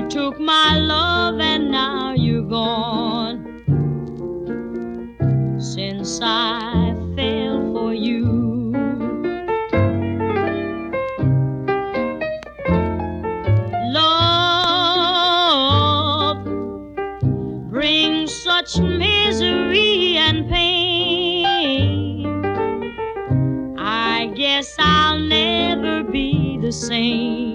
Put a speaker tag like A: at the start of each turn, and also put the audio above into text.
A: You took my love and now you're gone. Since I fell for you, love brings such misery and pain. I guess I'll never be the same.